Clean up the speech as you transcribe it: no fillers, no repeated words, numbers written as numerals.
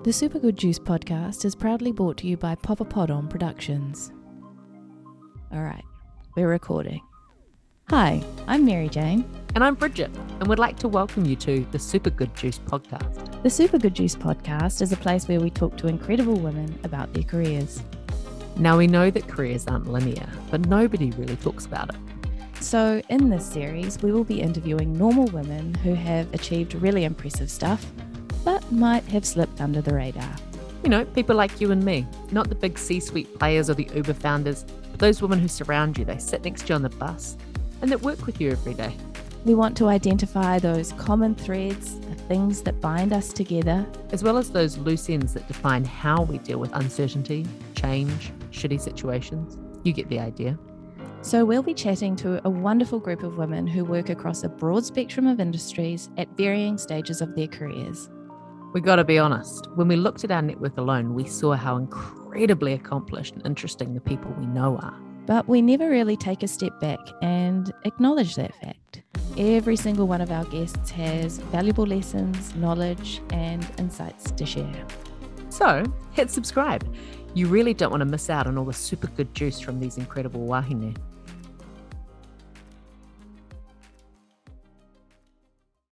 The Super Good Juice podcast is proudly brought to you by Papa Pod On Productions. Alright, we're recording. Hi, I'm Mary Jane. And I'm Bridget, and would like to welcome you to the Super Good Juice podcast. The Super Good Juice podcast is a place where we talk to incredible women about their careers. Now, we know that careers aren't linear, but nobody really talks about it. So in this series, we will be interviewing normal women who have achieved really impressive stuff, but might have slipped under the radar. You know, people like you and me, not the big C-suite players or the Uber founders, but those women who surround you, they sit next to you on the bus, and that work with you every day. We want to identify those common threads, the things that bind us together, as well as those loose ends that define how we deal with uncertainty, change, shitty situations. You get the idea. So we'll be chatting to a wonderful group of women who work across a broad spectrum of industries at varying stages of their careers. We got to be honest, when we looked at our network alone, we saw how incredibly accomplished and interesting the people we know are. But we never really take a step back and acknowledge that fact. Every single one of our guests has valuable lessons, knowledge, and insights to share. So hit subscribe. You really don't want to miss out on all the super good juice from these incredible wahine.